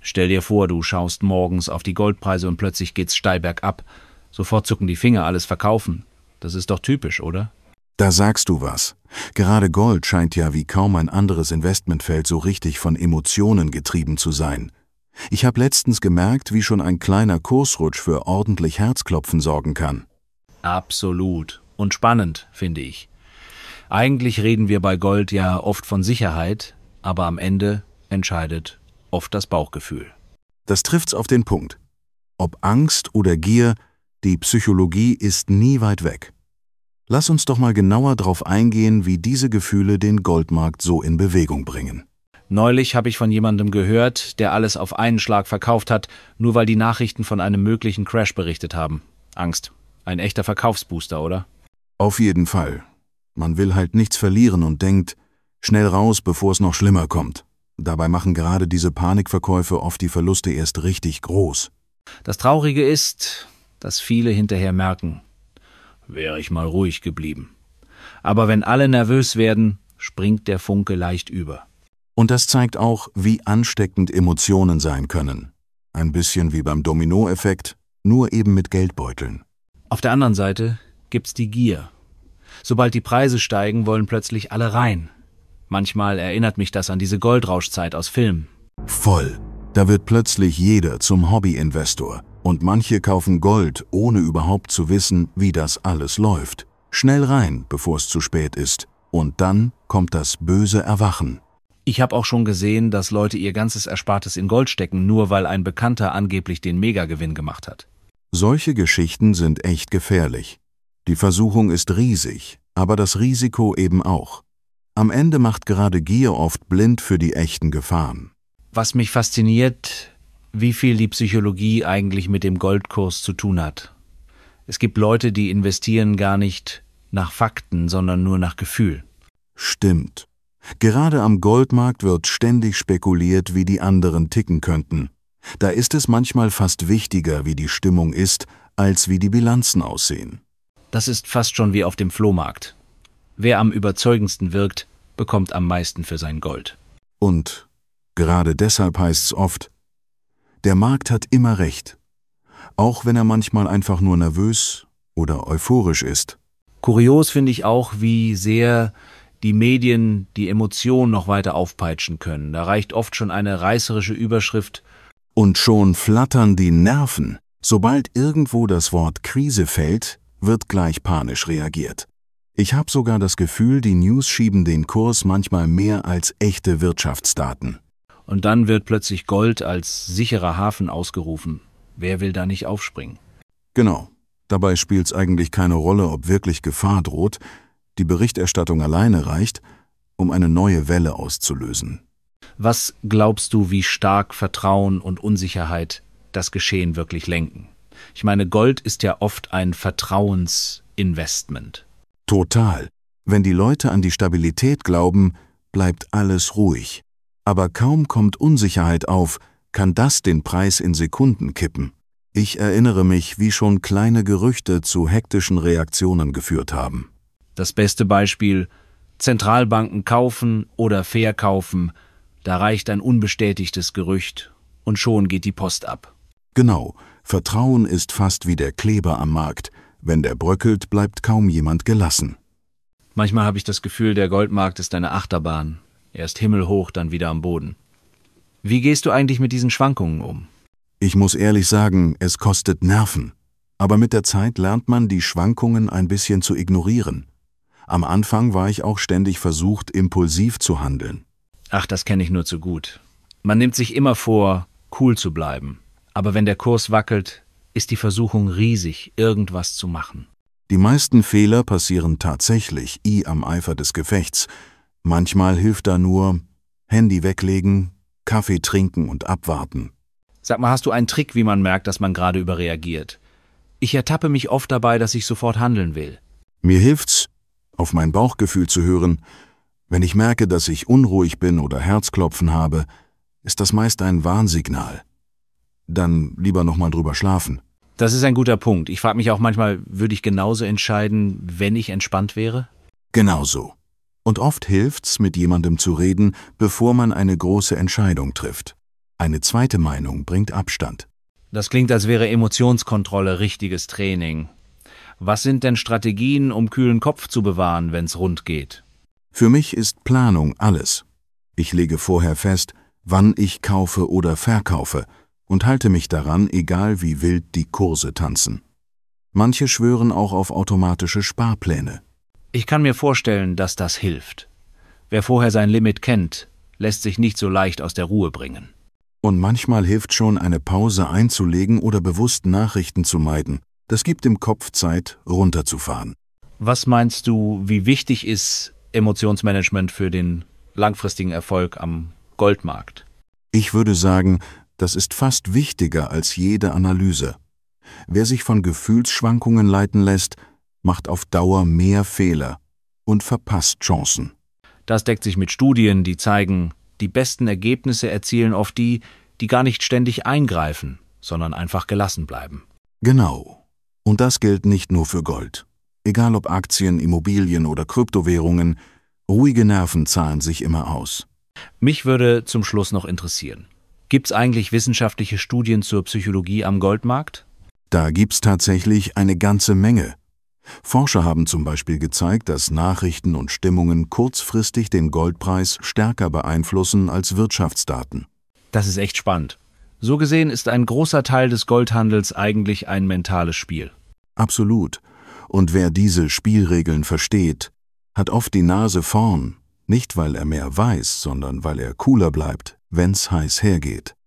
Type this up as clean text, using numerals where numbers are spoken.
Stell dir vor, du schaust morgens auf die Goldpreise und plötzlich geht's steil bergab. Sofort zucken die Finger, alles verkaufen. Das ist doch typisch, oder? Da sagst du was. Gerade Gold scheint ja wie kaum ein anderes Investmentfeld so richtig von Emotionen getrieben zu sein. Ich habe letztens gemerkt, wie schon ein kleiner Kursrutsch für ordentlich Herzklopfen sorgen kann. Absolut. Und spannend, finde ich. Eigentlich reden wir bei Gold ja oft von Sicherheit, aber am Ende entscheidet oft das Bauchgefühl. Das trifft's auf den Punkt. Ob Angst oder Gier, die Psychologie ist nie weit weg. Lass uns doch mal genauer drauf eingehen, wie diese Gefühle den Goldmarkt so in Bewegung bringen. Neulich habe ich von jemandem gehört, der alles auf einen Schlag verkauft hat, nur weil die Nachrichten von einem möglichen Crash berichtet haben. Angst. Ein echter Verkaufsbooster, oder? Auf jeden Fall. Man will halt nichts verlieren und denkt, schnell raus, bevor es noch schlimmer kommt. Dabei machen gerade diese Panikverkäufe oft die Verluste erst richtig groß. Das Traurige ist, dass viele hinterher merken, wäre ich mal ruhig geblieben. Aber wenn alle nervös werden, springt der Funke leicht über. Und das zeigt auch, wie ansteckend Emotionen sein können. Ein bisschen wie beim Dominoeffekt, nur eben mit Geldbeuteln. Auf der anderen Seite gibt's die Gier. Sobald die Preise steigen, wollen plötzlich alle rein. Manchmal erinnert mich das an diese Goldrauschzeit aus Filmen. Voll. Da wird plötzlich jeder zum Hobbyinvestor. Und manche kaufen Gold, ohne überhaupt zu wissen, wie das alles läuft. Schnell rein, bevor es zu spät ist. Und dann kommt das böse Erwachen. Ich habe auch schon gesehen, dass Leute ihr ganzes Erspartes in Gold stecken, nur weil ein Bekannter angeblich den Megagewinn gemacht hat. Solche Geschichten sind echt gefährlich. Die Versuchung ist riesig, aber das Risiko eben auch. Am Ende macht gerade Gier oft blind für die echten Gefahren. Was mich fasziniert, wie viel die Psychologie eigentlich mit dem Goldkurs zu tun hat. Es gibt Leute, die investieren gar nicht nach Fakten, sondern nur nach Gefühl. Stimmt. Gerade am Goldmarkt wird ständig spekuliert, wie die anderen ticken könnten. Da ist es manchmal fast wichtiger, wie die Stimmung ist, als wie die Bilanzen aussehen. Das ist fast schon wie auf dem Flohmarkt. Wer am überzeugendsten wirkt, bekommt am meisten für sein Gold. Und gerade deshalb heißt's oft, der Markt hat immer recht, auch wenn er manchmal einfach nur nervös oder euphorisch ist. Kurios finde ich auch, wie sehr die Medien die Emotionen noch weiter aufpeitschen können. Da reicht oft schon eine reißerische Überschrift. Und schon flattern die Nerven. Sobald irgendwo das Wort Krise fällt, wird gleich panisch reagiert. Ich habe sogar das Gefühl, die News schieben den Kurs manchmal mehr als echte Wirtschaftsdaten. Und dann wird plötzlich Gold als sicherer Hafen ausgerufen. Wer will da nicht aufspringen? Genau. Dabei spielt's eigentlich keine Rolle, ob wirklich Gefahr droht. Die Berichterstattung alleine reicht, um eine neue Welle auszulösen. Was glaubst du, wie stark Vertrauen und Unsicherheit das Geschehen wirklich lenken? Ich meine, Gold ist ja oft ein Vertrauensinvestment. Total. Wenn die Leute an die Stabilität glauben, bleibt alles ruhig. Aber kaum kommt Unsicherheit auf, kann das den Preis in Sekunden kippen. Ich erinnere mich, wie schon kleine Gerüchte zu hektischen Reaktionen geführt haben. Das beste Beispiel: Zentralbanken kaufen oder verkaufen, da reicht ein unbestätigtes Gerücht und schon geht die Post ab. Genau, Vertrauen ist fast wie der Kleber am Markt. Wenn der bröckelt, bleibt kaum jemand gelassen. Manchmal habe ich das Gefühl, der Goldmarkt ist eine Achterbahn. Erst himmelhoch, dann wieder am Boden. Wie gehst du eigentlich mit diesen Schwankungen um? Ich muss ehrlich sagen, es kostet Nerven. Aber mit der Zeit lernt man, die Schwankungen ein bisschen zu ignorieren. Am Anfang war ich auch ständig versucht, impulsiv zu handeln. Ach, das kenne ich nur zu gut. Man nimmt sich immer vor, cool zu bleiben. Aber wenn der Kurs wackelt, ist die Versuchung riesig, irgendwas zu machen. Die meisten Fehler passieren tatsächlich am Eifer des Gefechts. Manchmal hilft da nur Handy weglegen, Kaffee trinken und abwarten. Sag mal, hast du einen Trick, wie man merkt, dass man gerade überreagiert? Ich ertappe mich oft dabei, dass ich sofort handeln will. Mir hilft's, auf mein Bauchgefühl zu hören. Wenn ich merke, dass ich unruhig bin oder Herzklopfen habe, ist das meist ein Warnsignal. Dann lieber nochmal drüber schlafen. Das ist ein guter Punkt. Ich frage mich auch manchmal, würde ich genauso entscheiden, wenn ich entspannt wäre? Genau so. Und oft hilft's, mit jemandem zu reden, bevor man eine große Entscheidung trifft. Eine zweite Meinung bringt Abstand. Das klingt, als wäre Emotionskontrolle richtiges Training. Was sind denn Strategien, um kühlen Kopf zu bewahren, wenn's rund geht? Für mich ist Planung alles. Ich lege vorher fest, wann ich kaufe oder verkaufe und halte mich daran, egal wie wild die Kurse tanzen. Manche schwören auch auf automatische Sparpläne. Ich kann mir vorstellen, dass das hilft. Wer vorher sein Limit kennt, lässt sich nicht so leicht aus der Ruhe bringen. Und manchmal hilft schon, eine Pause einzulegen oder bewusst Nachrichten zu meiden. Das gibt dem Kopf Zeit, runterzufahren. Was meinst du, wie wichtig ist Emotionsmanagement für den langfristigen Erfolg am Goldmarkt? Ich würde sagen, das ist fast wichtiger als jede Analyse. Wer sich von Gefühlsschwankungen leiten lässt, macht auf Dauer mehr Fehler und verpasst Chancen. Das deckt sich mit Studien, die zeigen, die besten Ergebnisse erzielen oft die, die gar nicht ständig eingreifen, sondern einfach gelassen bleiben. Genau. Und das gilt nicht nur für Gold. Egal ob Aktien, Immobilien oder Kryptowährungen, ruhige Nerven zahlen sich immer aus. Mich würde zum Schluss noch interessieren: Gibt's eigentlich wissenschaftliche Studien zur Psychologie am Goldmarkt? Da gibt's tatsächlich eine ganze Menge. Forscher haben zum Beispiel gezeigt, dass Nachrichten und Stimmungen kurzfristig den Goldpreis stärker beeinflussen als Wirtschaftsdaten. Das ist echt spannend. So gesehen ist ein großer Teil des Goldhandels eigentlich ein mentales Spiel. Absolut. Und wer diese Spielregeln versteht, hat oft die Nase vorn, nicht weil er mehr weiß, sondern weil er cooler bleibt, wenn's heiß hergeht.